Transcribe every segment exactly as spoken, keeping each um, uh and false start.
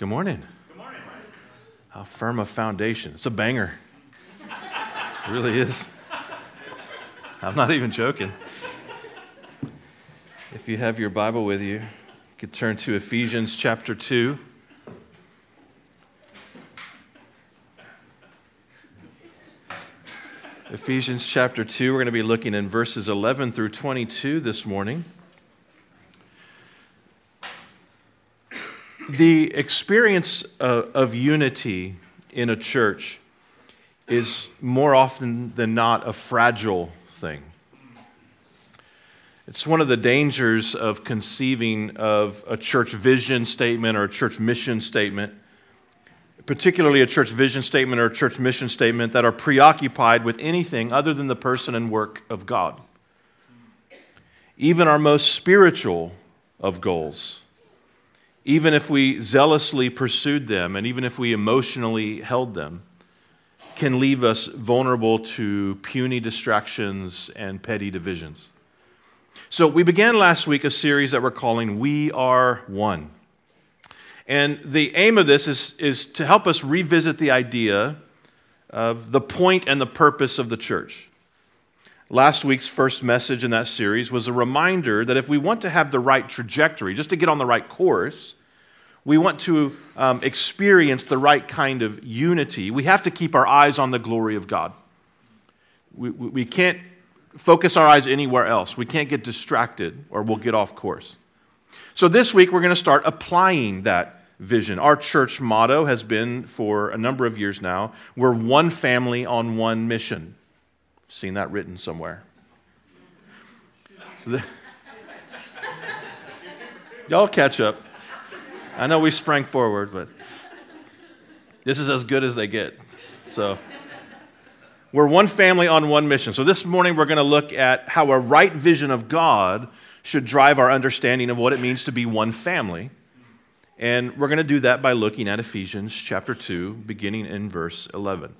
Good morning. Good morning. How firm a foundation. It's a banger. It really is. I'm not even joking. If you have your Bible with you, you could turn to Ephesians chapter two. Ephesians chapter two, we're going to be looking in verses eleven through twenty-two this morning. The experience of, of unity in a church is more often than not a fragile thing. It's one of the dangers of conceiving of a church vision statement or a church mission statement, particularly a church vision statement or a church mission statement that are preoccupied with anything other than the person and work of God. Even our most spiritual of goals, even if we zealously pursued them and even if we emotionally held them, can leave us vulnerable to puny distractions and petty divisions. So we began last week a series that we're calling We Are One. And the aim of this is, is to help us revisit the idea of the point and the purpose of the church. Last week's first message in that series was a reminder that if we want to have the right trajectory, just to get on the right course, we want to um, experience the right kind of unity, we have to keep our eyes on the glory of God. We, we, we can't focus our eyes anywhere else. We can't get distracted or we'll get off course. So this week we're going to start applying that vision. Our church motto has been for a number of years now, we're one family on one mission. Seen that written somewhere. So the, y'all catch up. I know we sprang forward, but this is as good as they get. So we're one family on one mission. So this morning we're going to look at how a right vision of God should drive our understanding of what it means to be one family. And we're going to do that by looking at Ephesians chapter two, beginning in verse eleven.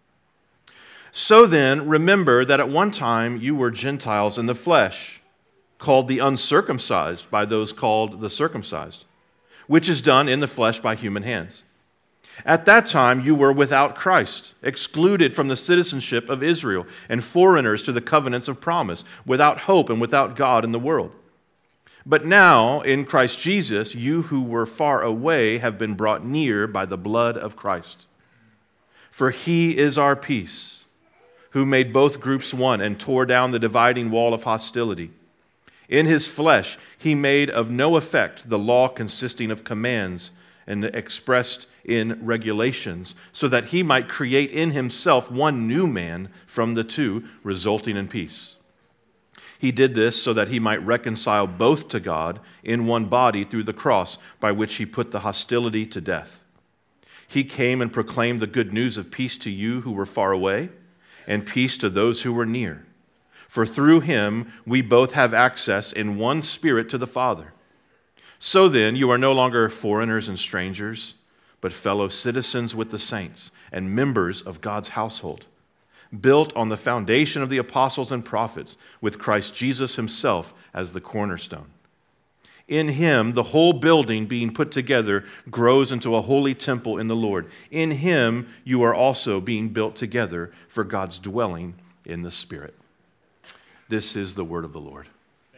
So then, remember that at one time you were Gentiles in the flesh, called the uncircumcised by those called the circumcised, which is done in the flesh by human hands. At that time you were without Christ, excluded from the citizenship of Israel, and foreigners to the covenants of promise, without hope and without God in the world. But now, in Christ Jesus, you who were far away have been brought near by the blood of Christ. For he is our peace, who made both groups one and tore down the dividing wall of hostility. In his flesh, he made of no effect the law consisting of commands and expressed in regulations, so that he might create in himself one new man from the two, resulting in peace. He did this so that he might reconcile both to God in one body through the cross, by which he put the hostility to death. He came and proclaimed the good news of peace to you who were far away, and peace to those who were near. For through him we both have access in one Spirit to the Father. So then, you are no longer foreigners and strangers, but fellow citizens with the saints and members of God's household, built on the foundation of the apostles and prophets, with Christ Jesus himself as the cornerstone. In him, the whole building being put together grows into a holy temple in the Lord. In him, you are also being built together for God's dwelling in the Spirit. This is the word of the Lord.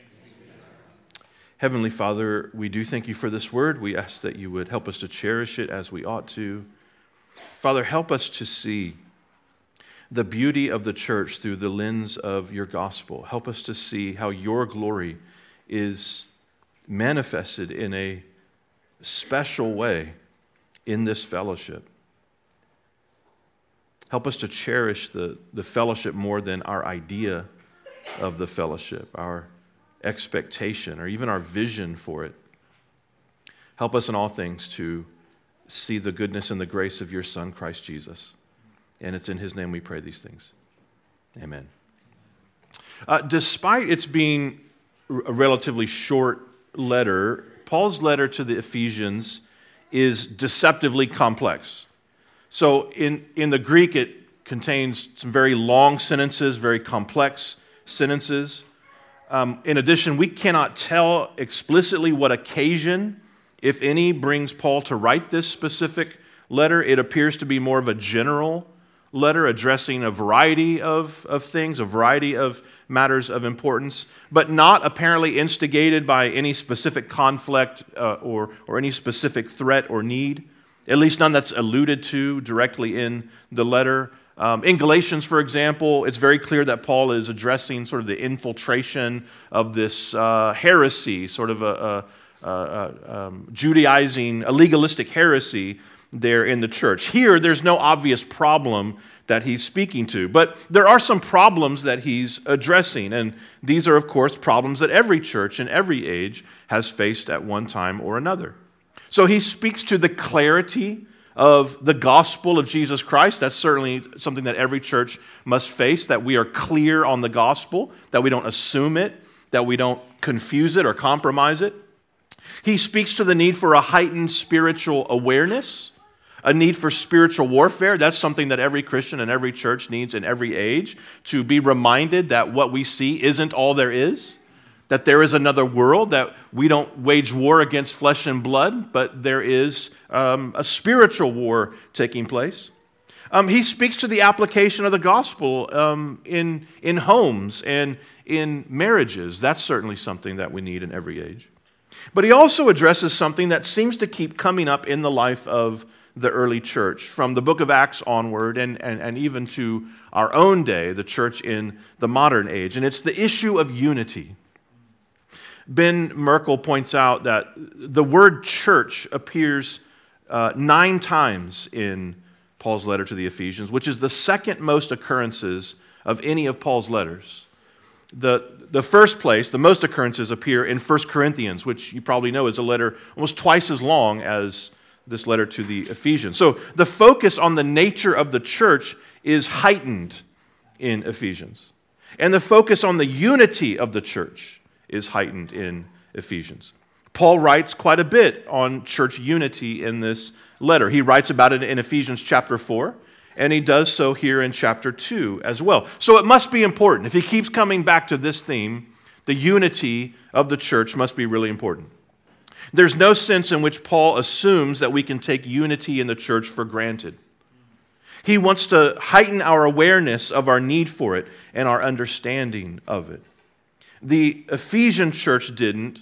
Heavenly Father, we do thank you for this word. We ask that you would help us to cherish it as we ought to. Father, help us to see the beauty of the church through the lens of your gospel. Help us to see how your glory is manifested in a special way in this fellowship. Help us to cherish the, the fellowship more than our idea of the fellowship, our expectation, or even our vision for it. Help us in all things to see the goodness and the grace of your Son, Christ Jesus. And it's in his name we pray these things. Amen. Uh, despite its being a relatively short letter, Paul's letter to the Ephesians is deceptively complex. So in, in the Greek, it contains some very long sentences, very complex sentences. Um, in addition, we cannot tell explicitly what occasion if any, brings Paul to write this specific letter. It appears to be more of a general letter addressing a variety of, of things, a variety of matters of importance, but not apparently instigated by any specific conflict uh, or, or any specific threat or need, at least none that's alluded to directly in the letter. Um, in Galatians, for example, it's very clear that Paul is addressing sort of the infiltration of this uh, heresy, sort of a, a, a, a um, Judaizing, a legalistic heresy there in the church. Here, there's no obvious problem that he's speaking to, but there are some problems that he's addressing, and these are, of course, problems that every church in every age has faced at one time or another. So he speaks to the clarity of the gospel of Jesus Christ. That's certainly something that every church must face, that we are clear on the gospel, that we don't assume it, that we don't confuse it or compromise it. He speaks to the need for a heightened spiritual awareness, a need for spiritual warfare. That's something that every Christian and every church needs in every age, to be reminded that what we see isn't all there is, that there is another world, that we don't wage war against flesh and blood, but there is um, a spiritual war taking place. Um, he speaks to the application of the gospel um, in, in homes and in marriages. That's certainly something that we need in every age. But he also addresses something that seems to keep coming up in the life of the early church, from the book of Acts onward and, and, and even to our own day, the church in the modern age, and it's the issue of unity. Ben Merkel points out that the word church appears uh, nine times in Paul's letter to the Ephesians, which is the second most occurrences of any of Paul's letters. The, the first place, the most occurrences appear in First Corinthians, which you probably know is a letter almost twice as long as this letter to the Ephesians. So the focus on the nature of the church is heightened in Ephesians. And the focus on the unity of the church is heightened in Ephesians. Paul writes quite a bit on church unity in this letter. He writes about it in Ephesians chapter four, and he does so here in chapter two as well. So it must be important. If he keeps coming back to this theme, the unity of the church must be really important. There's no sense in which Paul assumes that we can take unity in the church for granted. He wants to heighten our awareness of our need for it and our understanding of it. The Ephesian church didn't,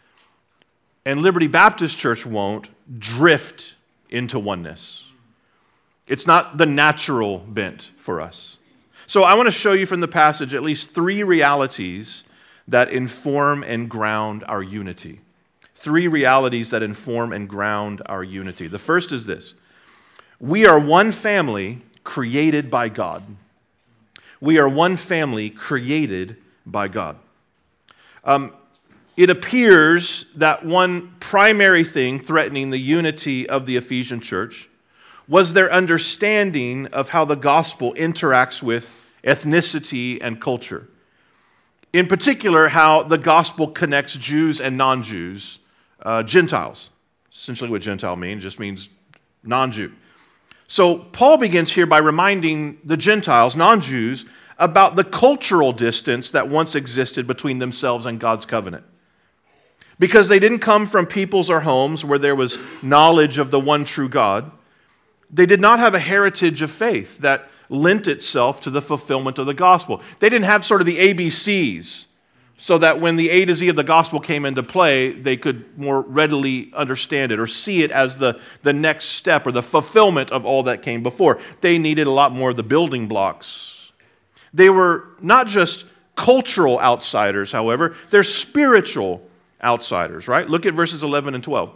and Liberty Baptist Church won't, drift into oneness. It's not the natural bent for us. So I want to show you from the passage at least three realities that inform and ground our unity. Three realities that inform and ground our unity. The first is this: we are one family created by God. We are one family created by God. Um, it appears that one primary thing threatening the unity of the Ephesian church was their understanding of how the gospel interacts with ethnicity and culture. In particular, how the gospel connects Jews and non-Jews, uh, Gentiles. Essentially what Gentile means, just means non-Jew. So Paul begins here by reminding the Gentiles, non-Jews, about the cultural distance that once existed between themselves and God's covenant. Because they didn't come from peoples or homes where there was knowledge of the one true God, they did not have a heritage of faith that lent itself to the fulfillment of the gospel. They didn't have sort of the A B Cs, so that when the A to Z of the gospel came into play, they could more readily understand it or see it as the, the next step or the fulfillment of all that came before. They needed a lot more of the building blocks. They were not just cultural outsiders, however, they're spiritual outsiders, right? Look at verses eleven and twelve.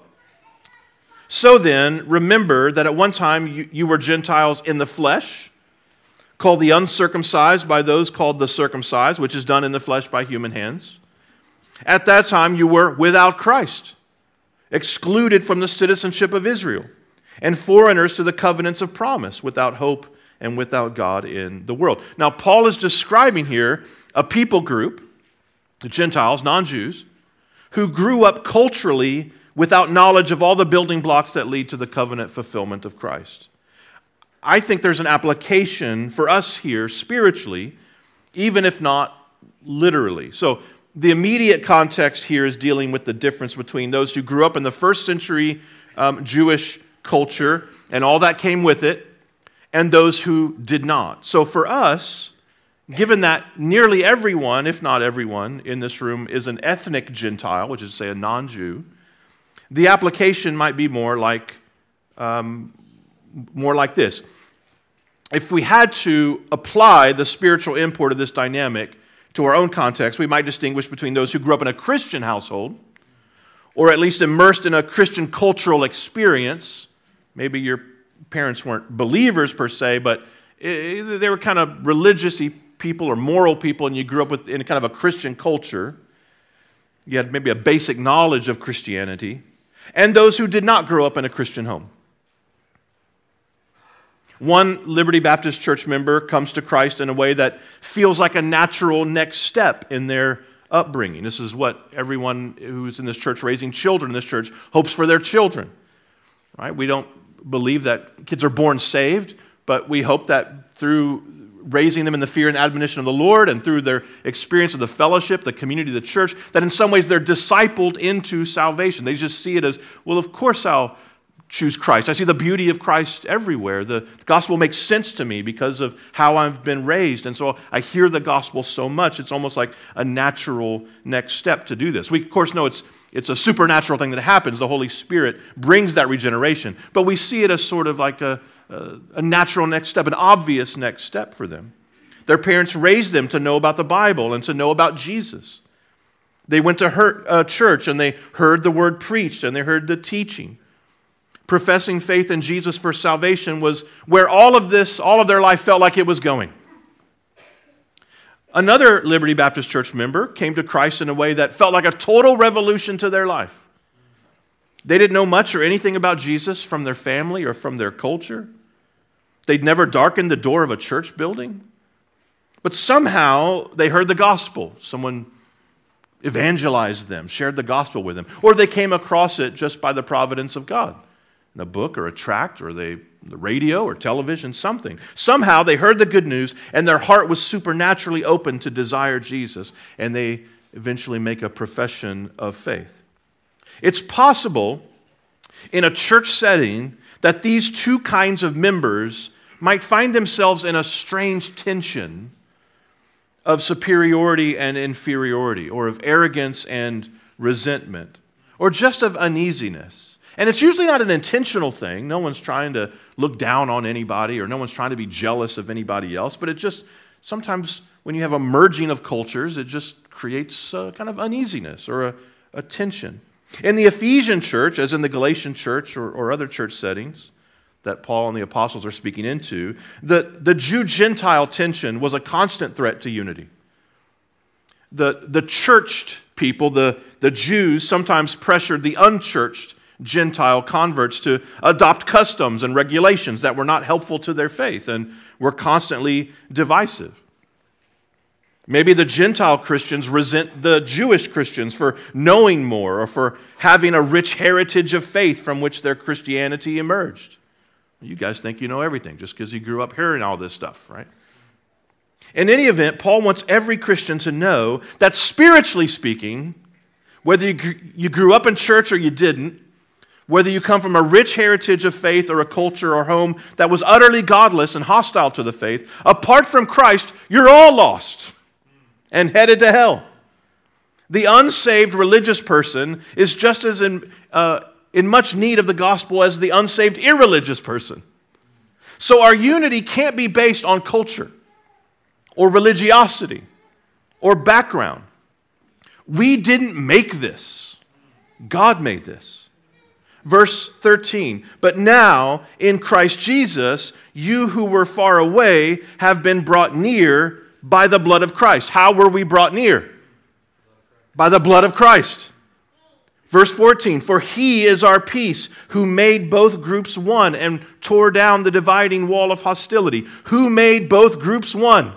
So then, remember that at one time you, you were Gentiles in the flesh, called the uncircumcised by those called the circumcised, which is done in the flesh by human hands. At that time you were without Christ, excluded from the citizenship of Israel, and foreigners to the covenants of promise, without hope and without God in the world. Now, Paul is describing here a people group, the Gentiles, non-Jews, who grew up culturally without knowledge of all the building blocks that lead to the covenant fulfillment of Christ. I think there's an application for us here spiritually, even if not literally. So the immediate context here is dealing with the difference between those who grew up in the first century um, Jewish culture and all that came with it, and those who did not. So for us, given that nearly everyone, if not everyone, in this room is an ethnic Gentile, which is to say a non-Jew, the application might be more like um, more like this. If we had to apply the spiritual import of this dynamic to our own context, we might distinguish between those who grew up in a Christian household, or at least immersed in a Christian cultural experience. Maybe your parents weren't believers per se, but they were kind of religious-y people or moral people, and you grew up with, in kind of a Christian culture. You had maybe a basic knowledge of Christianity. And those who did not grow up in a Christian home. One Liberty Baptist Church member comes to Christ in a way that feels like a natural next step in their upbringing. This is what everyone who's in this church raising children in this church hopes for their children. Right? We don't believe that kids are born saved, but we hope that through raising them in the fear and admonition of the Lord and through their experience of the fellowship, the community of the church, that in some ways they're discipled into salvation. They just see it as, well, of course I'll choose Christ. I see the beauty of Christ everywhere. The gospel makes sense to me because of how I've been raised. And so I hear the gospel so much, it's almost like a natural next step to do this. We, of course, know it's it's a supernatural thing that happens. The Holy Spirit brings that regeneration. But we see it as sort of like a, a, a natural next step, an obvious next step for them. Their parents raised them to know about the Bible and to know about Jesus. They went to her, uh, church and they heard the word preached and they heard the teaching. Professing faith in Jesus for salvation was where all of this, all of their life felt like it was going. Another Liberty Baptist Church member came to Christ in a way that felt like a total revolution to their life. They didn't know much or anything about Jesus from their family or from their culture. They'd never darkened the door of a church building. But somehow they heard the gospel. Someone evangelized them, shared the gospel with them. Or they came across it just by the providence of God. In a book or a tract or they, the radio or television, something. Somehow they heard the good news and their heart was supernaturally open to desire Jesus, and they eventually make a profession of faith. It's possible in a church setting that these two kinds of members might find themselves in a strange tension of superiority and inferiority, or of arrogance and resentment, or just of uneasiness. And it's usually not an intentional thing. No one's trying to look down on anybody or no one's trying to be jealous of anybody else. But it just, sometimes when you have a merging of cultures, it just creates a kind of uneasiness or a, a tension. In the Ephesian church, as in the Galatian church or, or other church settings that Paul and the apostles are speaking into, the, the Jew-Gentile tension was a constant threat to unity. The, the churched people, the, the Jews, sometimes pressured the unchurched Gentile converts to adopt customs and regulations that were not helpful to their faith and were constantly divisive. Maybe the Gentile Christians resent the Jewish Christians for knowing more or for having a rich heritage of faith from which their Christianity emerged. You guys think you know everything just because you grew up hearing all this stuff, right? In any event, Paul wants every Christian to know that spiritually speaking, whether you grew up in church or you didn't, whether you come from a rich heritage of faith or a culture or home that was utterly godless and hostile to the faith, apart from Christ, you're all lost and headed to hell. The unsaved religious person is just as in, uh, in much need of the gospel as the unsaved irreligious person. So our unity can't be based on culture or religiosity or background. We didn't make this. God made this. Verse thirteen, but now in Christ Jesus, you who were far away have been brought near by the blood of Christ. How were we brought near? By the blood of Christ. Verse fourteen, for he is our peace, who made both groups one and tore down the dividing wall of hostility. Who made both groups one?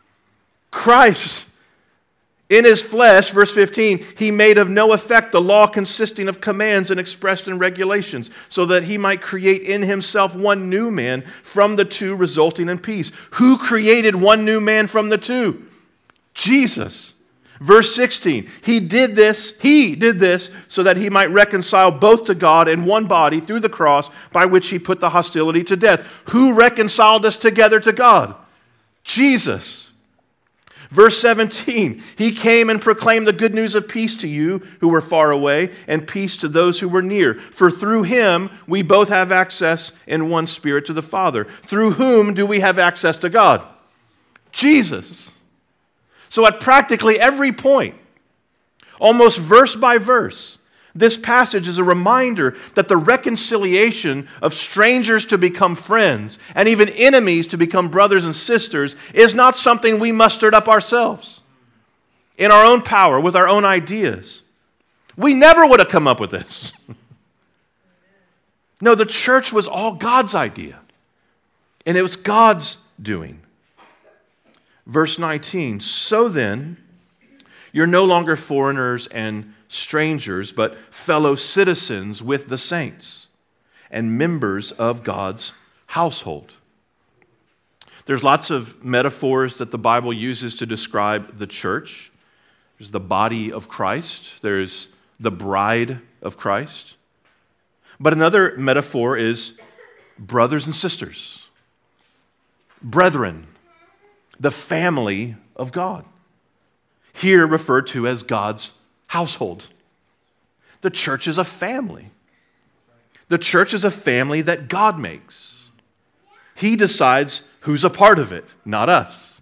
Christ. In his flesh, verse fifteen, he made of no effect the law consisting of commands and expressed in regulations, so that he might create in himself one new man from the two, resulting in peace. Who created one new man from the two? Jesus. Verse sixteen, he did this, he did this so that he might reconcile both to God in one body through the cross by which he put the hostility to death. Who reconciled us together to God? Jesus. Verse seventeen, he came and proclaimed the good news of peace to you who were far away and peace to those who were near. For through him we both have access in one spirit to the Father. Through whom do we have access to God? Jesus. So at practically every point, almost verse by verse, this passage is a reminder that the reconciliation of strangers to become friends and even enemies to become brothers and sisters is not something we mustered up ourselves in our own power, with our own ideas. We never would have come up with this. No, the church was all God's idea, and it was God's doing. Verse nineteen, so then, you're no longer foreigners and strangers, but fellow citizens with the saints and members of God's household. There's lots of metaphors that the Bible uses to describe the church. There's the body of Christ. There's the bride of Christ. But another metaphor is brothers and sisters, brethren, the family of God, here referred to as God's household. The church is a family. The church is a family that God makes. He decides who's a part of it, not us.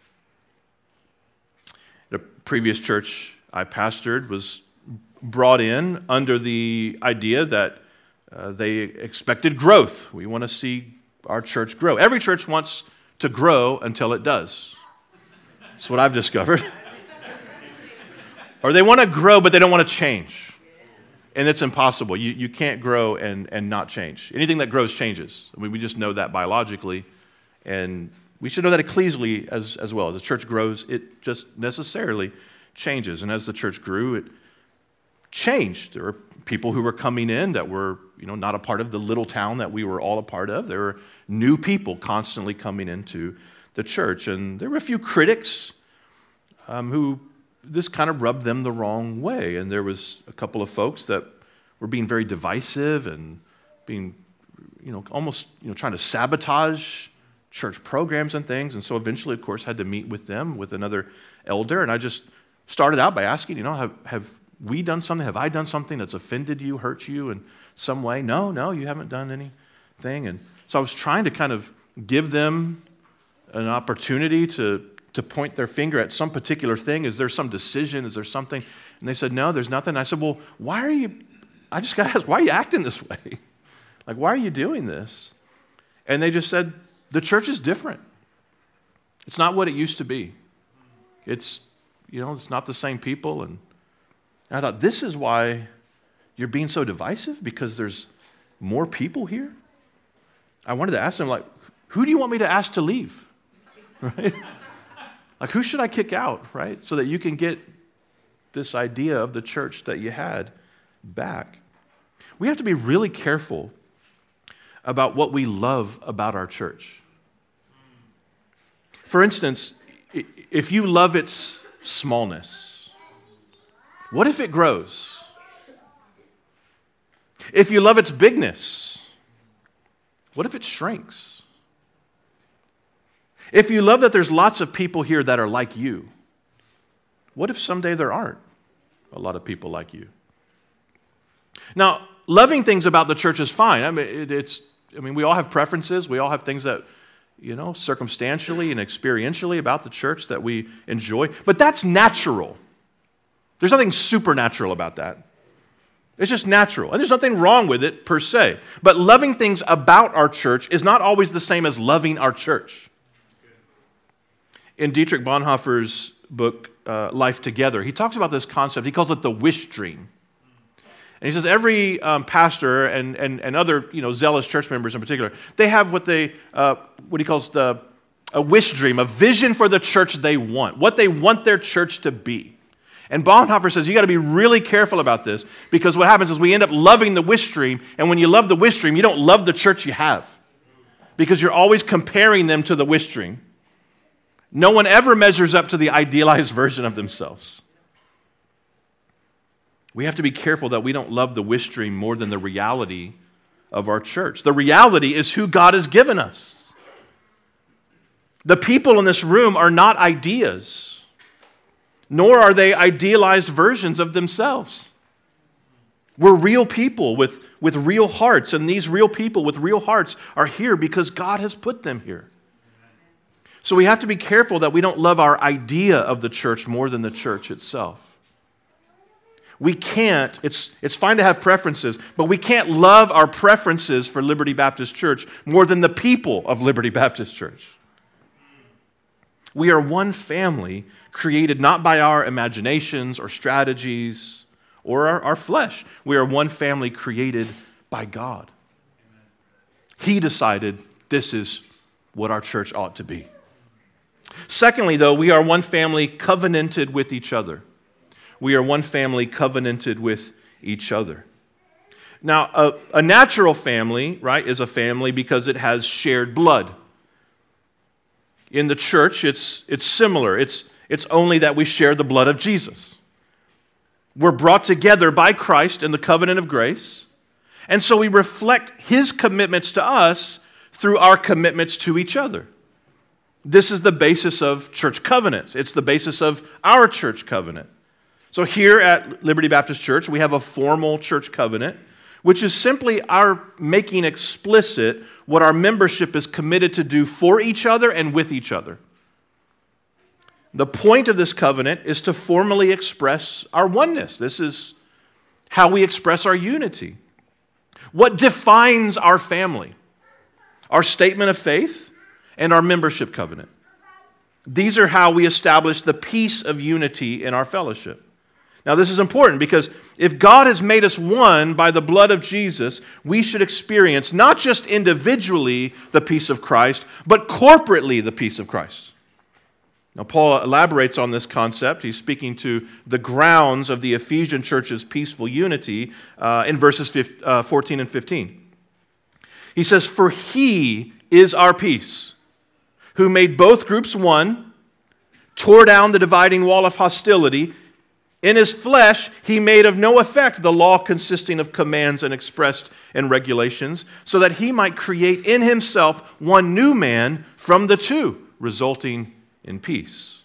The previous church I pastored was brought in under the idea that uh, they expected growth. We want to see our church grow. Every church wants to grow until it does. That's what I've discovered. Or they want to grow, but they don't want to change. And it's impossible. You, you can't grow and, and not change. Anything that grows changes. I mean, we just know that biologically. And we should know that ecclesially as, as well. As the church grows, it just necessarily changes. And as the church grew, it changed. There were people who were coming in that were, you know, not a part of the little town that we were all a part of. There were new people constantly coming into the church. And there were a few critics um, who this kind of rubbed them the wrong way. And there was a couple of folks that were being very divisive and being, you know, almost, you know, trying to sabotage church programs and things. And so eventually, of course, had to meet with them, with another elder. And I just started out by asking, you know, have, have we done something? Have I done something that's offended you, hurt you in some way? No, no, you haven't done anything. And so I was trying to kind of give them an opportunity to, to point their finger at some particular thing. Is there some decision? Is there something? And they said, no, there's nothing. I said, well, why are you, I just got to ask, why are you acting this way? Like, why are you doing this? And they just said, the church is different. It's not what it used to be. It's, you know, it's not the same people. And I thought, this is why you're being so divisive? Because there's more people here? I wanted to ask them, like, who do you want me to ask to leave? Right? Like, who should I kick out, right? So that you can get this idea of the church that you had back. We have to be really careful about what we love about our church. For instance, if you love its smallness, what if it grows? If you love its bigness, what if it shrinks? If you love that there's lots of people here that are like you, what if someday there aren't a lot of people like you? Now, loving things about the church is fine. I mean, it, it's. I mean, we all have preferences. We all have things that, you know, circumstantially and experientially about the church that we enjoy. But that's natural. There's nothing supernatural about that. It's just natural. And there's nothing wrong with it per se. But loving things about our church is not always the same as loving our church. In Dietrich Bonhoeffer's book, uh, Life Together, he talks about this concept. He calls it the wish dream. And he says every um, pastor and, and, and other, you know, zealous church members in particular, they have what they uh, what he calls the a wish dream, a vision for the church they want, what they want their church to be. And Bonhoeffer says you got to be really careful about this, because what happens is we end up loving the wish dream, and when you love the wish dream, you don't love the church you have, because you're always comparing them to the wish dream. No one ever measures up to the idealized version of themselves. We have to be careful that we don't love the wish dream more than the reality of our church. The reality is who God has given us. The people in this room are not ideas, nor are they idealized versions of themselves. We're real people with, with real hearts, and these real people with real hearts are here because God has put them here. So we have to be careful that we don't love our idea of the church more than the church itself. We can't, it's, it's fine to have preferences, but we can't love our preferences for Liberty Baptist Church more than the people of Liberty Baptist Church. We are one family created not by our imaginations or strategies or our, our flesh. We are one family created by God. He decided this is what our church ought to be. Secondly, though, we are one family covenanted with each other. We are one family covenanted with each other. Now, a, a natural family, right, is a family because it has shared blood. In the church, it's, it's similar. It's, it's only that we share the blood of Jesus. We're brought together by Christ in the covenant of grace, and so we reflect His commitments to us through our commitments to each other. This is the basis of church covenants. It's the basis of our church covenant. So here at Liberty Baptist Church, we have a formal church covenant, which is simply our making explicit what our membership is committed to do for each other and with each other. The point of this covenant is to formally express our oneness. This is how we express our unity. What defines our family? Our statement of faith and our membership covenant. These are how we establish the peace of unity in our fellowship. Now, this is important because if God has made us one by the blood of Jesus, we should experience not just individually the peace of Christ, but corporately the peace of Christ. Now, Paul elaborates on this concept. He's speaking to the grounds of the Ephesian church's peaceful unity uh, in verses fourteen and fifteen. He says, "For He is our peace, who made both groups one, tore down the dividing wall of hostility. In His flesh, He made of no effect the law consisting of commands and expressed in regulations, so that He might create in Himself one new man from the two, resulting in peace."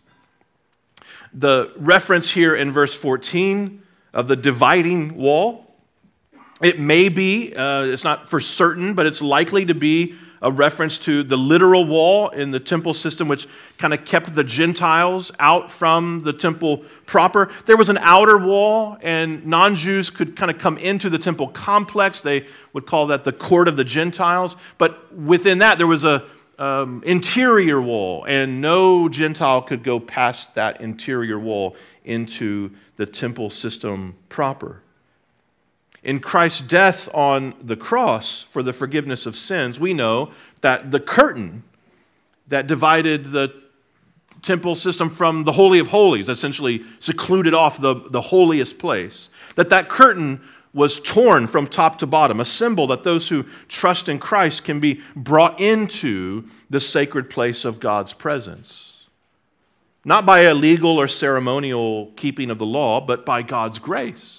The reference here in verse fourteen of the dividing wall, it may be, uh, it's not for certain, but it's likely to be a reference to the literal wall in the temple system, which kind of kept the Gentiles out from the temple proper. There was an outer wall, and non-Jews could kind of come into the temple complex. They would call that the court of the Gentiles. But within that, there was a um, interior wall, and no Gentile could go past that interior wall into the temple system proper. In Christ's death on the cross for the forgiveness of sins, we know that the curtain that divided the temple system from the Holy of Holies, essentially secluded off the, the holiest place, that that curtain was torn from top to bottom, a symbol that those who trust in Christ can be brought into the sacred place of God's presence. Not by a legal or ceremonial keeping of the law, but by God's grace.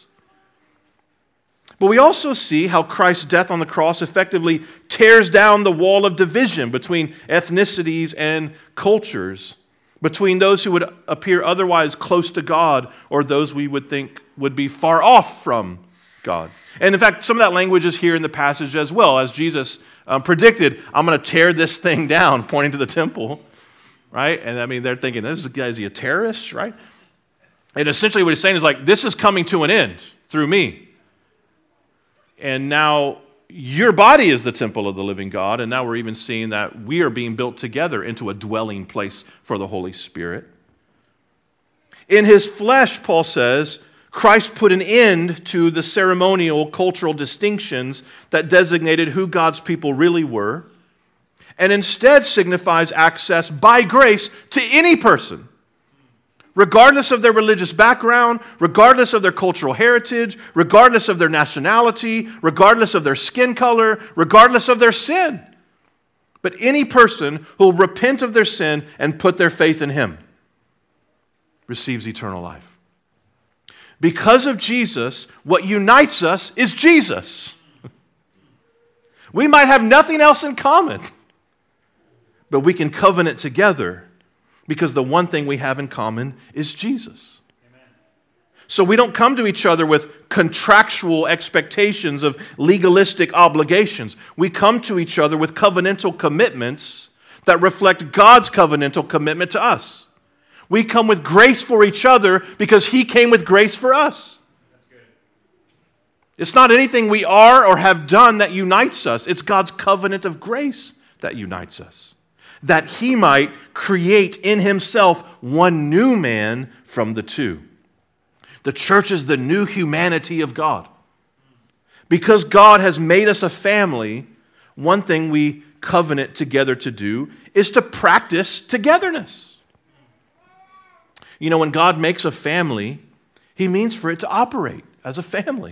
But we also see how Christ's death on the cross effectively tears down the wall of division between ethnicities and cultures, between those who would appear otherwise close to God or those we would think would be far off from God. And in fact, some of that language is here in the passage as well, as Jesus um, predicted, "I'm going to tear this thing down," pointing to the temple, right? And I mean, they're thinking, this guy, is he a terrorist, right? And essentially what he's saying is like, this is coming to an end through me. And now your body is the temple of the living God, and now we're even seeing that we are being built together into a dwelling place for the Holy Spirit. In His flesh, Paul says, Christ put an end to the ceremonial cultural distinctions that designated who God's people really were, and instead signifies access by grace to any person, regardless of their religious background, regardless of their cultural heritage, regardless of their nationality, regardless of their skin color, regardless of their sin. but any person who will repent of their sin and put their faith in him receives eternal life. Because of Jesus, what unites us is Jesus. We might have nothing else in common, but we can covenant together because the one thing we have in common is Jesus. Amen. So we don't come to each other with contractual expectations of legalistic obligations. We come to each other with covenantal commitments that reflect God's covenantal commitment to us. We come with grace for each other because He came with grace for us. That's good. It's not anything we are or have done that unites us. It's God's covenant of grace that unites us, that He might create in Himself one new man from the two. The church is the new humanity of God. Because God has made us a family, one thing we covenant together to do is to practice togetherness. You know, when God makes a family, He means for it to operate as a family.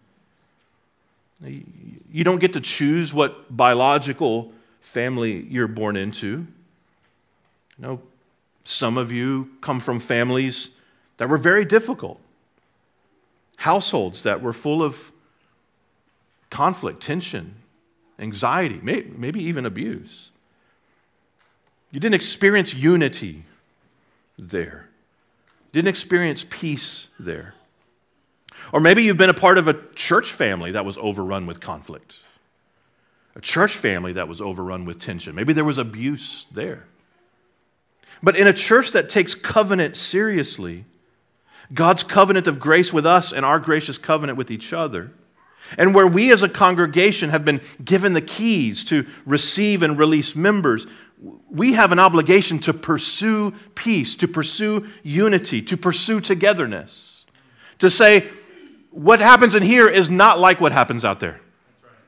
You don't get to choose what biological family you're born into. You know, some of you come from families that were very difficult, households that were full of conflict, tension, anxiety, maybe even abuse. You didn't experience unity there. Didn't experience peace there. Or maybe you've been a part of a church family that was overrun with conflict. A church family that was overrun with tension. Maybe there was abuse there. But in a church that takes covenant seriously, God's covenant of grace with us and our gracious covenant with each other, and where we as a congregation have been given the keys to receive and release members, we have an obligation to pursue peace, to pursue unity, to pursue togetherness. To say, what happens in here is not like what happens out there. That's right.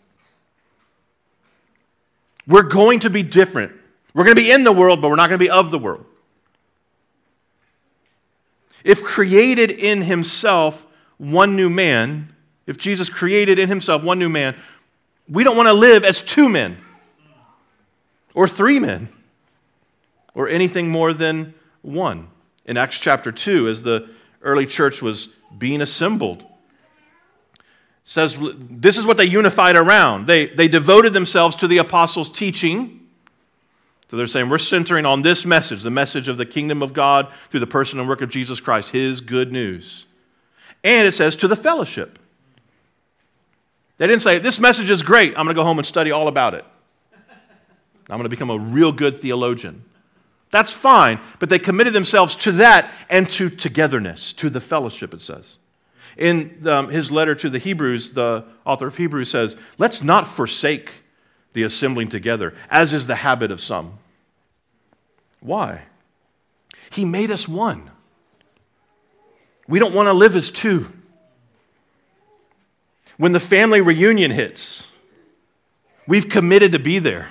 We're going to be different. We're going to be in the world, but we're not going to be of the world. If created in Himself one new man, if Jesus created in Himself one new man, we don't want to live as two men or three men or anything more than one. In Acts chapter two, as the early church was being assembled, says this is what they unified around. They, they devoted themselves to the apostles' teaching. So they're saying we're centering on this message, the message of the kingdom of God through the person and work of Jesus Christ, His good news. And it says to the fellowship. They didn't say, this message is great, I'm going to go home and study all about it. I'm going to become a real good theologian. That's fine, but they committed themselves to that and to togetherness, to the fellowship, it says. In um, his letter to the Hebrews, the author of Hebrews says, let's not forsake the assembling together, as is the habit of some. Why? He made us one. We don't want to live as two. When the family reunion hits, we've committed to be there.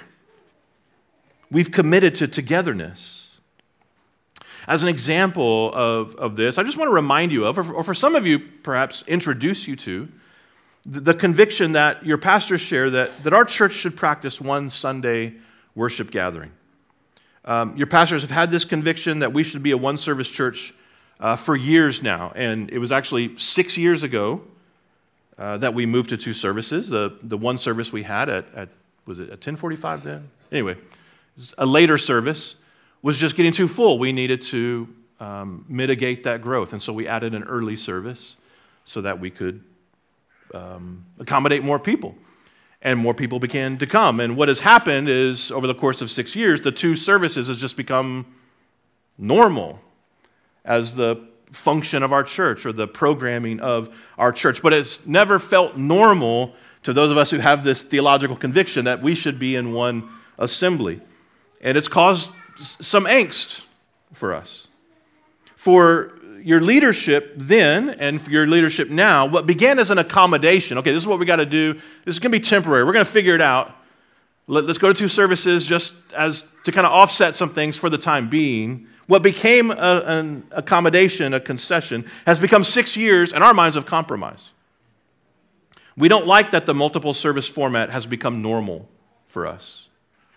We've committed to togetherness. As an example of, of this, I just want to remind you of, or for, or for some of you, perhaps introduce you to, the, the conviction that your pastors share that, that our church should practice one Sunday worship gathering. Um, your pastors have had this conviction that we should be a one-service church uh, for years now, and it was actually six years ago uh, that we moved to two services. The, the one service we had at, at was it at ten forty-five then? Anyway, a later service was just getting too full. We needed to um, mitigate that growth. And so we added an early service so that we could um, accommodate more people. And more people began to come. And what has happened is, over the course of six years, the two services has just become normal as the function of our church or the programming of our church. But it's never felt normal to those of us who have this theological conviction that we should be in one assembly. And it's caused some angst for us. For your leadership then and for your leadership now, what began as an accommodation, okay, this is what we got to do. This is going to be temporary. We're going to figure it out. Let, let's go to two services just as to kind of offset some things for the time being. What became a, an accommodation, a concession, has become six years in our minds of compromise. We don't like that the multiple service format has become normal for us.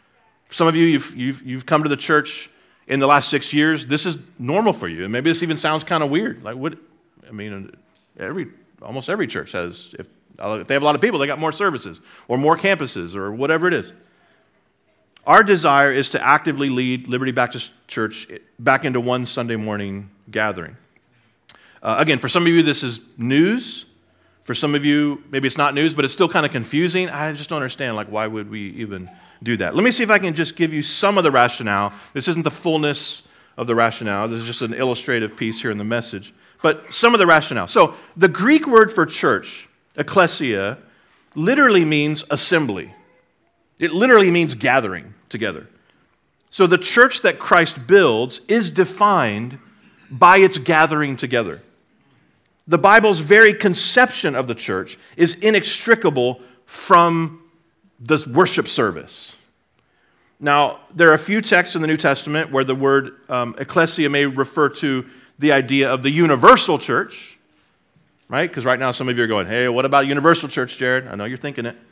Some of you, you've, you've, you've come to the church in the last six years. This is normal for you. And maybe this even sounds kind of weird. Like, what? I mean, every almost every church has, if, if they have a lot of people, they got more services or more campuses or whatever it is. Our desire is to actively lead Liberty Baptist Church back into one Sunday morning gathering. Uh, again, for some of you, this is news. For some of you, maybe it's not news, but it's still kind of confusing. I just don't understand, like, why would we even do that? Let me see if I can just give you some of the rationale. This isn't the fullness of the rationale. This is just an illustrative piece here in the message. But some of the rationale. So the Greek word for church, ekklesia, literally means assembly. It literally means gathering together. So the church that Christ builds is defined by its gathering together. The Bible's very conception of the church is inextricable from the worship service. Now, there are a few texts in the New Testament where the word um, ekklesia may refer to the idea of the universal church, right? Because right now some of you are going, hey, what about universal church, Jared? I know you're thinking it.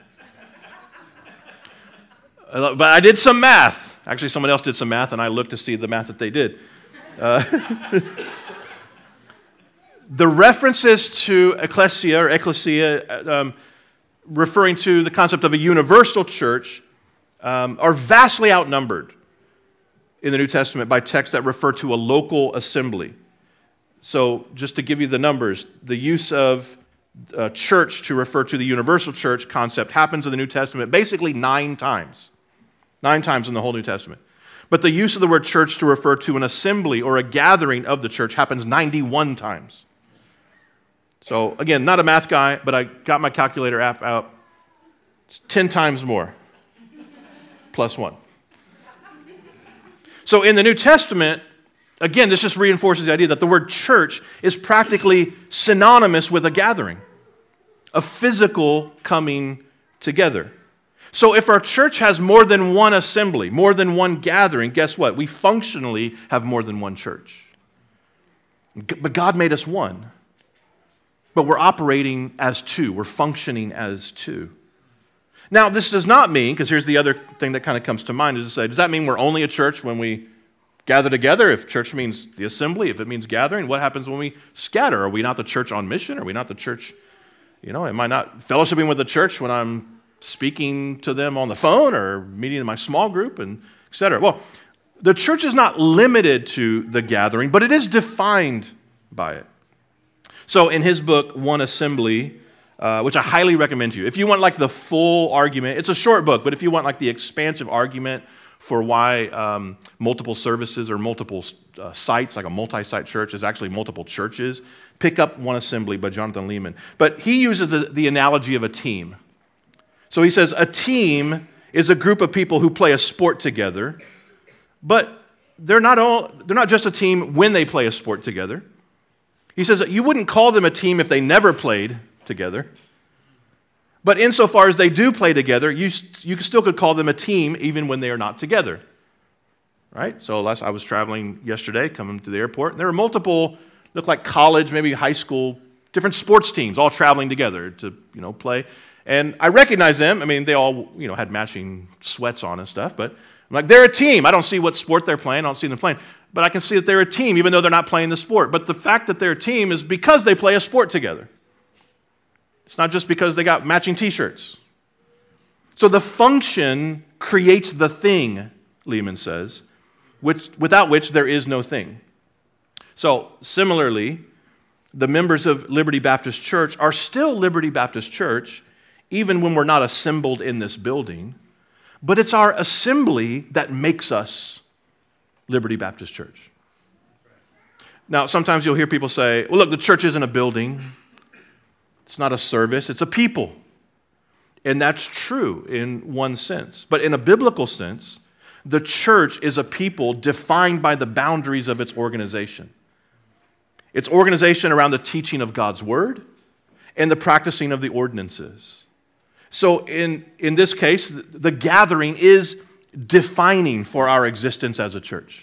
But I did some math. Actually, someone else did some math, and I looked to see the math that they did. Uh, the references to ekklesia or ecclesia, um, referring to the concept of a universal church, um, are vastly outnumbered in the New Testament by texts that refer to a local assembly. So just to give you the numbers, the use of uh, church to refer to the universal church concept happens in the New Testament basically nine times. Nine times in the whole New Testament. But the use of the word church to refer to an assembly or a gathering of the church happens ninety-one times. So again, not a math guy, but I got my calculator app out. It's ten times more. Plus one. So in the New Testament, again, this just reinforces the idea that the word church is practically synonymous with a gathering, a physical coming together. So if our church has more than one assembly, more than one gathering, guess what? We functionally have more than one church. But God made us one. But we're operating as two. We're functioning as two. Now, this does not mean, because here's the other thing that kind of comes to mind, is to say, does that mean we're only a church when we gather together? If church means the assembly, if it means gathering, what happens when we scatter? Are we not the church on mission? Are we not the church, you know, am I not fellowshipping with the church when I'm speaking to them on the phone or meeting in my small group, and et cetera? Well, the church is not limited to the gathering, but it is defined by it. So in his book, One Assembly, uh, which I highly recommend to you, if you want like the full argument, it's a short book, but if you want like the expansive argument for why um, multiple services or multiple uh, sites, like a multi-site church, is actually multiple churches, pick up One Assembly by Jonathan Leeman. But he uses the, the analogy of a team. So he says a team is a group of people who play a sport together, but they're not all, they're not just a team when they play a sport together. He says that you wouldn't call them a team if they never played together. But insofar as they do play together, you, you still could call them a team even when they are not together. Right? So last, I was traveling yesterday, coming to the airport, and there were multiple, look like college, maybe high school, different sports teams all traveling together to, you know, play. And I recognize them. I mean, they all, you know, had matching sweats on and stuff, but I'm like, they're a team. I don't see what sport they're playing. I don't see them playing. But I can see that they're a team, even though they're not playing the sport. But the fact that they're a team is because they play a sport together. It's not just because they got matching t-shirts. So the function creates the thing, Leeman says, which, without which there is no thing. So similarly, the members of Liberty Baptist Church are still Liberty Baptist Church, even when we're not assembled in this building. But it's our assembly that makes us Liberty Baptist Church. Now, sometimes you'll hear people say, well, look, the church isn't a building. It's not a service. It's a people. And that's true in one sense. But in a biblical sense, the church is a people defined by the boundaries of its organization. Its organization around the teaching of God's word and the practicing of the ordinances. So in, in this case, the gathering is defining for our existence as a church.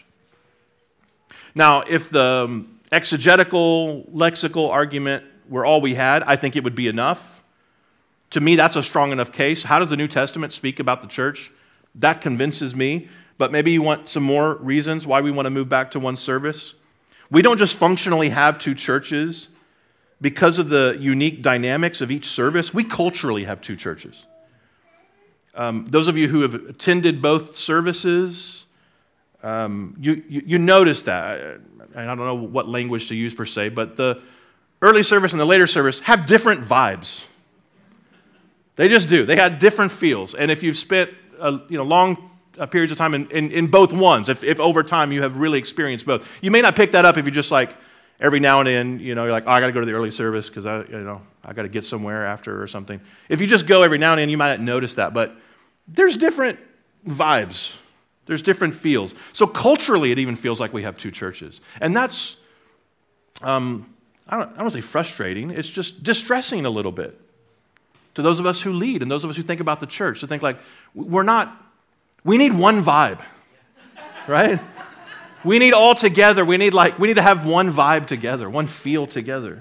Now, if the exegetical, lexical argument were all we had, I think it would be enough. To me, that's a strong enough case. How does the New Testament speak about the church? that convinces me, but maybe you want some more reasons why we want to move back to one service. We don't just functionally have two churches because of the unique dynamics of each service. We culturally have two churches. Um, those of you who have attended both services, um, you, you, you notice that. I, I don't know what language to use per se, but the early service and the later service have different vibes. They just do. They had different feels. And if you've spent a, you know, long uh, periods of time in, in, in both ones, if, if over time you have really experienced both, you may not pick that up if you just like every now and then, you know, you're like, oh, I got to go to the early service because I, you know, I got to get somewhere after or something. If you just go every now and then, you might not notice that. But there's different vibes. There's different feels. So culturally, it even feels like we have two churches. And that's, um, I don't, I don't want to say frustrating. It's just distressing a little bit to those of us who lead and those of us who think about the church, to think like, we're not, we need one vibe, right? We need all together. We need like, we need to have one vibe together, one feel together.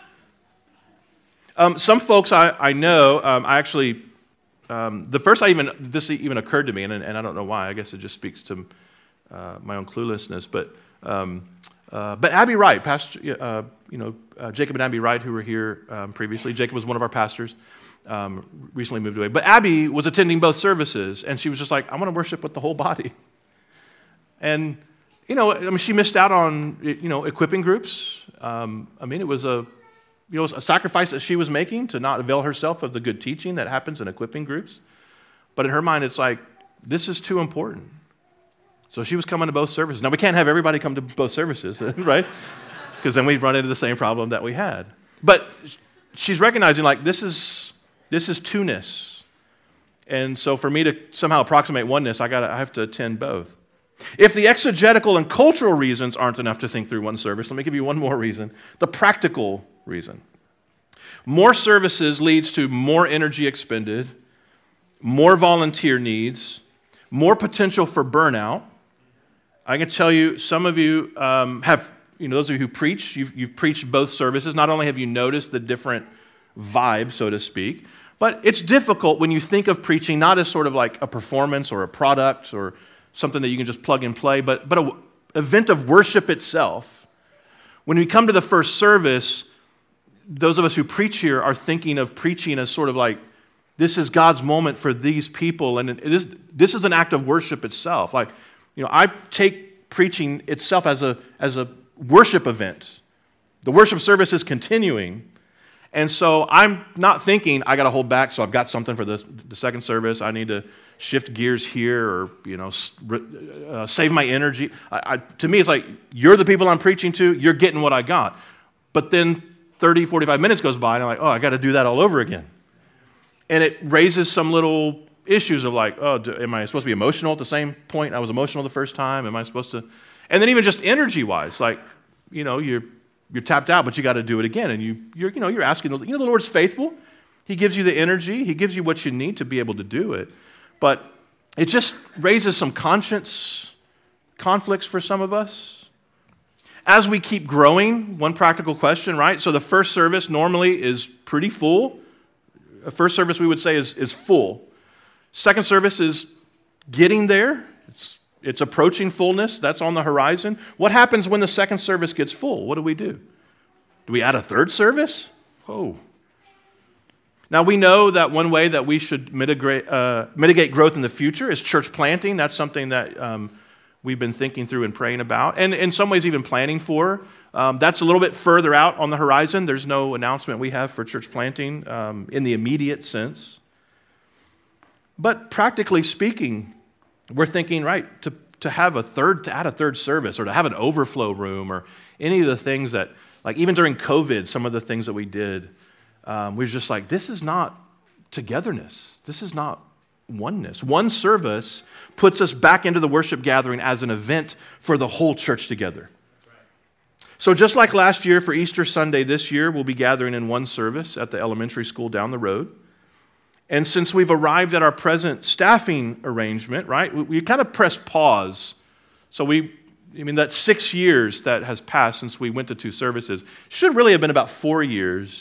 Um, some folks I, I know, um, I actually, um, the first I even, this even occurred to me, and, and I don't know why, I guess it just speaks to uh, my own cluelessness, but um, uh, but Abby Wright, Pastor, uh, you know, uh, Jacob and Abby Wright, who were here um, previously. Jacob was one of our pastors, um, recently moved away. But Abby was attending both services, and she was just like, I want to worship with the whole body. And, you know, I mean, she missed out on, you know, equipping groups. Um, I mean, it was a, you know, a sacrifice that she was making to not avail herself of the good teaching that happens in equipping groups. But in her mind, it's like, this is too important. So she was coming to both services. Now, we can't have everybody come to both services, right? Because then we'd run into the same problem that we had. But she's recognizing, like, this is this is two-ness. And so for me to somehow approximate oneness, I gotta I have to attend both. If the exegetical and cultural reasons aren't enough to think through one service, let me give you one more reason, the practical reason. More services leads to more energy expended, more volunteer needs, more potential for burnout. I can tell you, some of you um, have, you know, those of you who preach, you've, you've preached both services. Not only have you noticed the different vibe, so to speak, but it's difficult when you think of preaching not as sort of like a performance or a product or something that you can just plug and play, but, but an event of worship itself. When we come to the first service, those of us who preach here are thinking of preaching as sort of like, this is God's moment for these people, and it is, this is an act of worship itself. Like, you know, I take preaching itself as a as a worship event. The worship service is continuing, and so I'm not thinking I got to hold back, so I've got something for the the second service. I need to shift gears here, or you know, uh, save my energy. I, I, to me, it's like you're the people I'm preaching to. You're getting what I got, but then thirty, forty-five minutes goes by, and I'm like, oh, I got to do that all over again. And it raises some little issues of like, oh, do, am I supposed to be emotional at the same point I was emotional the first time? Am I supposed to? And then even just energy-wise, like, you know, you're you're tapped out, but you got to do it again. And you you're you know you're asking, the, you know, the Lord's faithful. He gives you the energy. He gives you what you need to be able to do it. But it just raises some conscience conflicts for some of us. As we keep growing, one practical question, right? So the first service normally is pretty full. A first service, we would say, is, is full. Second service is getting there. It's, it's approaching fullness. That's on the horizon. What happens when the second service gets full? What do we do? Do we add a third service? Oh. Now, we know that one way that we should mitigate, uh, mitigate growth in the future is church planting. That's something that um, we've been thinking through and praying about, and in some ways even planning for. Um, that's a little bit further out on the horizon. There's no announcement we have for church planting um, in the immediate sense. But practically speaking, we're thinking, right, to, to have a third, to add a third service or to have an overflow room or any of the things that, like even during COVID, some of the things that we did, um, we were just like, this is not togetherness. This is not oneness. One service puts us back into the worship gathering as an event for the whole church together. So just like last year for Easter Sunday this year, we'll be gathering in one service at the elementary school down the road. And since we've arrived at our present staffing arrangement, right, we, we kind of press pause. So we, I mean, that six years that has passed since we went to two services should really have been about four years.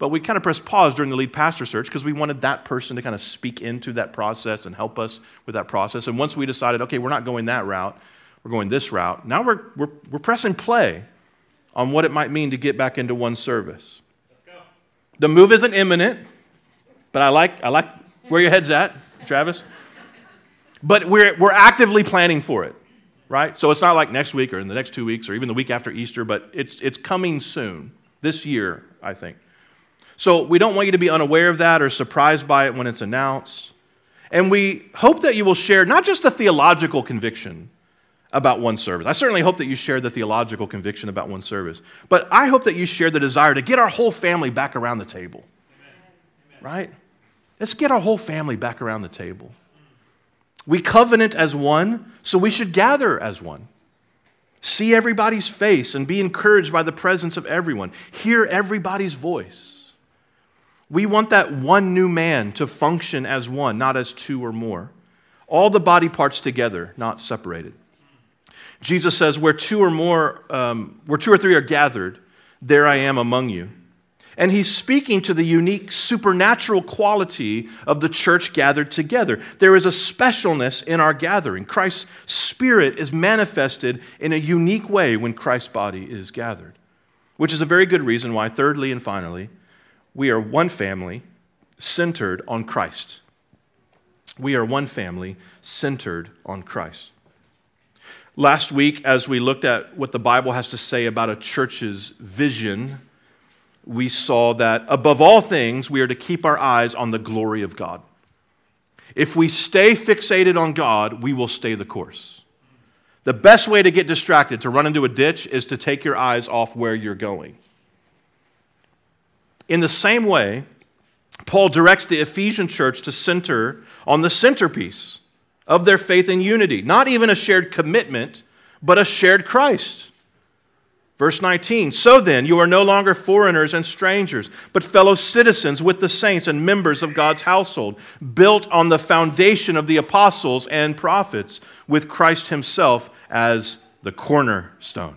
but we kind of pressed pause during the lead pastor search because we wanted that person to kind of speak into that process and help us with that process. And once we decided, okay, we're not going that route, we're going this route, now we're, we're, we're pressing play on what it might mean to get back into one service. Let's go. The move isn't imminent, but I like I like where your head's at, Travis. But we're we're actively planning for it, right? So it's not like next week or in the next two weeks or even the week after Easter, but it's it's coming soon, this year, I think. So we don't want you to be unaware of that or surprised by it when it's announced. And we hope that you will share not just a theological conviction about one service. I certainly hope that you share the theological conviction about one service. But I hope that you share the desire to get our whole family back around the table. Amen. Right? Let's get our whole family back around the table. We covenant as one, so we should gather as one. See everybody's face and be encouraged by the presence of everyone. Hear everybody's voice. We want that one new man to function as one, not as two or more. All the body parts together, not separated. Jesus says, where two or more, um, where two or three are gathered, there I am among you. And he's speaking to the unique supernatural quality of the church gathered together. There is a specialness in our gathering. Christ's Spirit is manifested in a unique way when Christ's body is gathered, which is a very good reason why, thirdly and finally, we are one family centered on Christ. We are one family centered on Christ. Last week, as we looked at what the Bible has to say about a church's vision, we saw that above all things, we are to keep our eyes on the glory of God. If we stay fixated on God, we will stay the course. The best way to get distracted, to run into a ditch, is to take your eyes off where you're going. In the same way, Paul directs the Ephesian church to center on the centerpiece of their faith and unity. Not even a shared commitment, but a shared Christ. Verse nineteen, so then, you are no longer foreigners and strangers, but fellow citizens with the saints and members of God's household, built on the foundation of the apostles and prophets, with Christ himself as the cornerstone.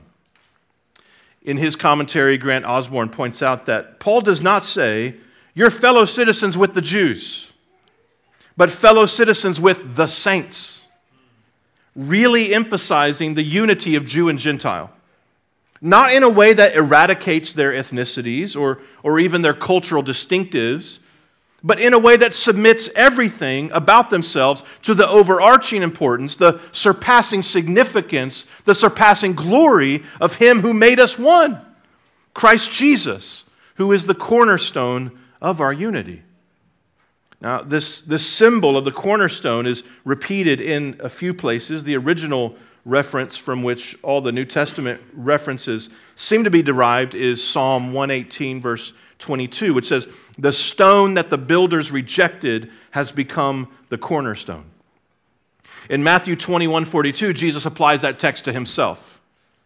In his commentary, Grant Osborne points out that Paul does not say, you're fellow citizens with the Jews, but fellow citizens with the saints, really emphasizing the unity of Jew and Gentile. Not in a way that eradicates their ethnicities or, or even their cultural distinctives, but in a way that submits everything about themselves to the overarching importance, the surpassing significance, the surpassing glory of him who made us one, Christ Jesus, who is the cornerstone of our unity. Now, this, this symbol of the cornerstone is repeated in a few places. The original reference from which all the New Testament references seem to be derived is Psalm one eighteen, verse twenty-two, which says, the stone that the builders rejected has become the cornerstone. In Matthew twenty-one forty-two, Jesus applies that text to himself.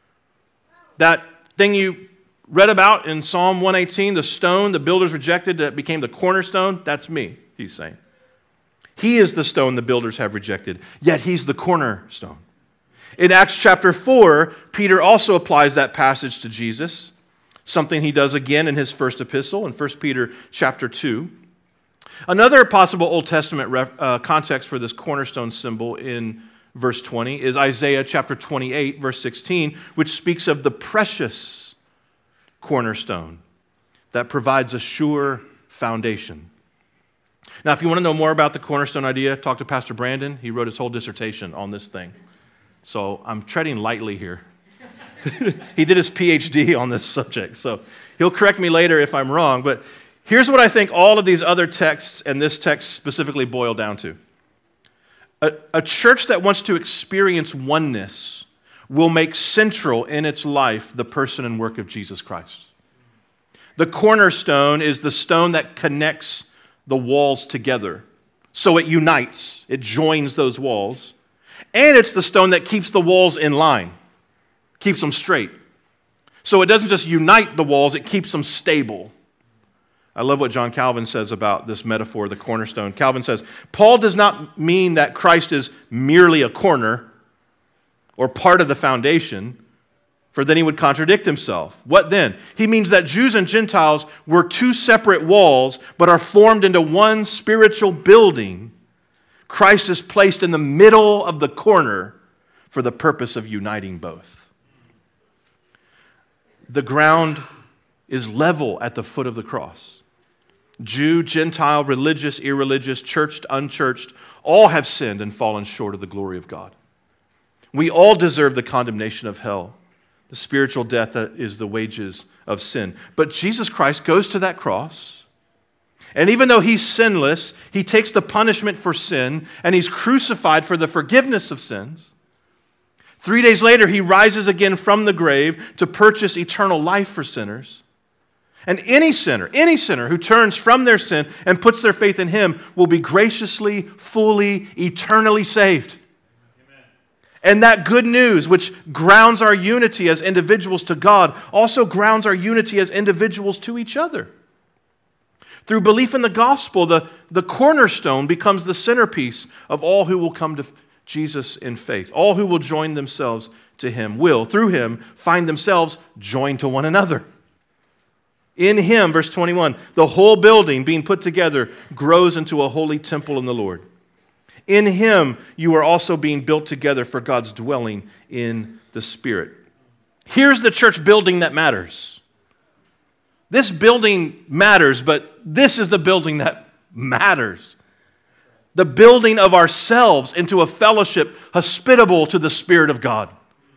That thing you read about in Psalm one eighteen, the stone the builders rejected that became the cornerstone, that's me, he's saying. He is the stone the builders have rejected, yet he's the cornerstone. In Acts chapter four, Peter also applies that passage to Jesus, something he does again in his first epistle in First Peter chapter two. Another possible Old Testament ref, uh, context for this cornerstone symbol in verse twenty is Isaiah chapter twenty-eight, verse sixteen, which speaks of the precious cornerstone that provides a sure foundation. Now, if you want to know more about the cornerstone idea, talk to Pastor Brandon. He wrote his whole dissertation on this thing. So I'm treading lightly here. He did his P H D on this subject, so he'll correct me later if I'm wrong. But here's what I think all of these other texts and this text specifically boil down to. A, a church that wants to experience oneness will make central in its life the person and work of Jesus Christ. The cornerstone is the stone that connects the walls together. So it unites, it joins those walls. And it's the stone that keeps the walls in line, keeps them straight. So it doesn't just unite the walls, it keeps them stable. I love what John Calvin says about this metaphor, the cornerstone. Calvin says, Paul does not mean that Christ is merely a corner or part of the foundation. for then he would contradict himself. What then? He means that Jews and Gentiles were two separate walls, but are formed into one spiritual building. Christ is placed in the middle of the corner for the purpose of uniting both. The ground is level at the foot of the cross. Jew, Gentile, religious, irreligious, churched, unchurched, all have sinned and fallen short of the glory of God. We all deserve the condemnation of hell, the spiritual death that is the wages of sin. But Jesus Christ goes to that cross, and even though he's sinless, he takes the punishment for sin, and he's crucified for the forgiveness of sins. Three days later, he rises again from the grave to purchase eternal life for sinners. And any sinner, any sinner who turns from their sin and puts their faith in him will be graciously, fully, eternally saved. Amen. And that good news, which grounds our unity as individuals to God, also grounds our unity as individuals to each other. Through belief in the gospel, the, the cornerstone becomes the centerpiece of all who will come to Jesus in faith. All who will join themselves to him will, through him, find themselves joined to one another. In him, verse twenty-one, the whole building being put together grows into a holy temple in the Lord. In him, you are also being built together for God's dwelling in the Spirit. Here's the church building that matters. This building matters, but this is the building that matters. The building of ourselves into a fellowship hospitable to the Spirit of God.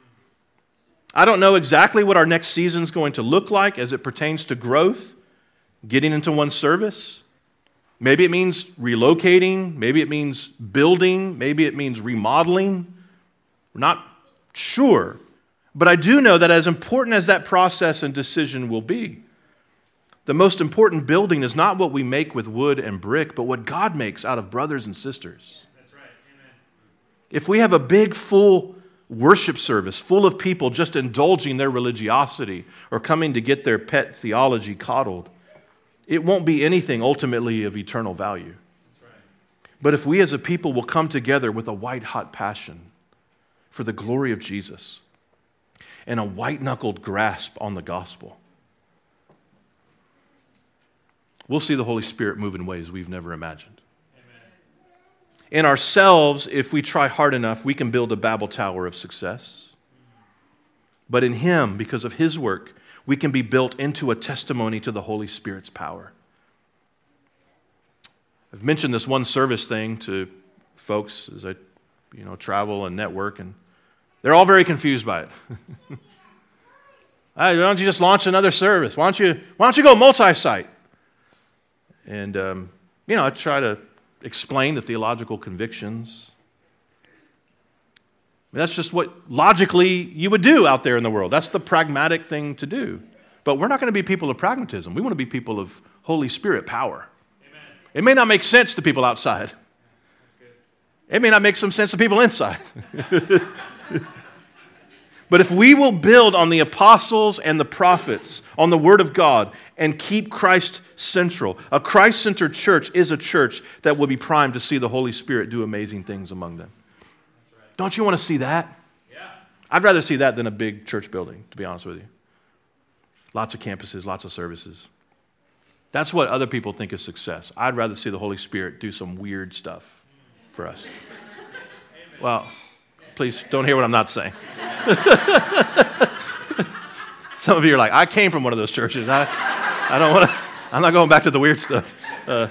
I don't know exactly what our next season is going to look like as it pertains to growth, getting into one's service. Maybe it means relocating. Maybe it means building. Maybe it means remodeling. We're not sure. But I do know that as important as that process and decision will be, the most important building is not what we make with wood and brick, but what God makes out of brothers and sisters. That's right. Amen. If we have a big, full worship service full of people just indulging their religiosity or coming to get their pet theology coddled, it won't be anything ultimately of eternal value. That's right. But if we as a people will come together with a white-hot passion for the glory of Jesus and a white-knuckled grasp on the gospel, we'll see the Holy Spirit move in ways we've never imagined. In ourselves, if we try hard enough, we can build a Babel tower of success. But in him, because of his work, we can be built into a testimony to the Holy Spirit's power. I've mentioned this one service thing to folks as I you know, travel and network, and they're all very confused by it. Hey, why don't you just launch another service? Why don't you, why don't you go multi-site? And, um, you know, I try to explain the theological convictions. I mean, that's just what logically you would do out there in the world. That's the pragmatic thing to do. But we're not going to be people of pragmatism. We want to be people of Holy Spirit power. Amen. It may not make sense to people outside. It may not make some sense to people inside. But if we will build on the apostles and the prophets, on the Word of God, and keep Christ central, a Christ-centered church is a church that will be primed to see the Holy Spirit do amazing things among them. Right. Don't you want to see that? Yeah. I'd rather see that than a big church building, to be honest with you. Lots of campuses, lots of services. That's what other people think is success. I'd rather see the Holy Spirit do some weird stuff for us. Amen. Well, please don't hear what I'm not saying. Some of you are like, I came from one of those churches. I, I don't want to, I'm not going back to the weird stuff. Uh,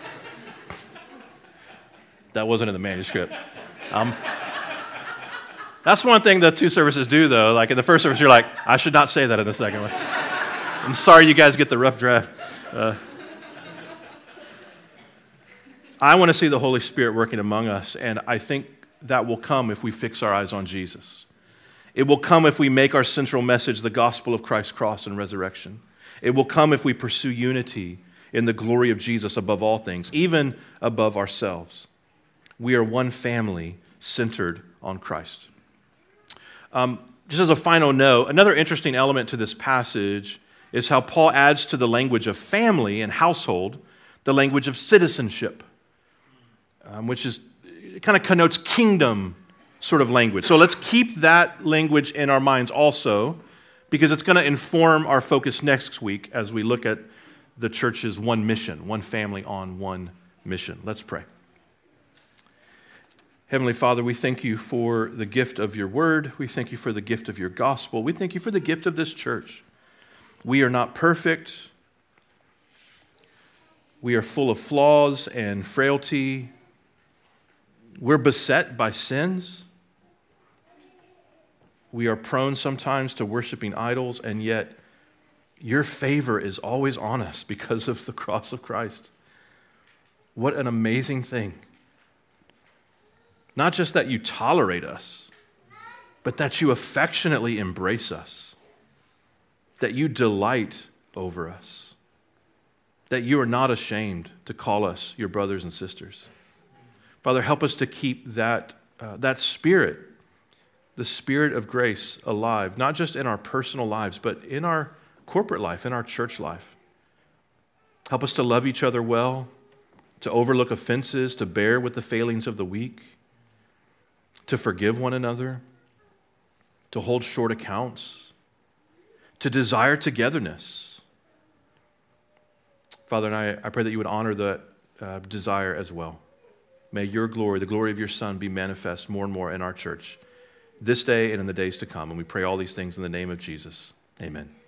that wasn't in the manuscript. Um, that's one thing the two services do, though. Like in the first service, you're like, I should not say that in the second one. I'm sorry you guys get the rough draft. Uh, I want to see the Holy Spirit working among us, and I think that will come if we fix our eyes on Jesus. It will come if we make our central message the gospel of Christ's cross and resurrection. It will come if we pursue unity in the glory of Jesus above all things, even above ourselves. We are one family centered on Christ. Um, just as a final note, another interesting element to this passage is how Paul adds to the language of family and household the language of citizenship, um, which is it kind of connotes kingdom sort of language. So let's keep that language in our minds also because it's going to inform our focus next week as we look at the church's one mission, one family on one mission. Let's pray. Heavenly Father, we thank you for the gift of your word. We thank you for the gift of your gospel. We thank you for the gift of this church. We are not perfect. We are full of flaws and frailty. We're beset by sins. We are prone sometimes to worshiping idols, and yet your favor is always on us because of the cross of Christ. What an amazing thing. Not just that you tolerate us, but that you affectionately embrace us, that you delight over us, that you are not ashamed to call us your brothers and sisters. Father, help us to keep that, uh, that spirit, the spirit of grace alive, not just in our personal lives, but in our corporate life, in our church life. Help us to love each other well, to overlook offenses, to bear with the failings of the weak, to forgive one another, to hold short accounts, to desire togetherness. Father, and I, I pray that you would honor that uh, desire as well. May your glory, the glory of your Son, be manifest more and more in our church this day and in the days to come. And we pray all these things in the name of Jesus. Amen.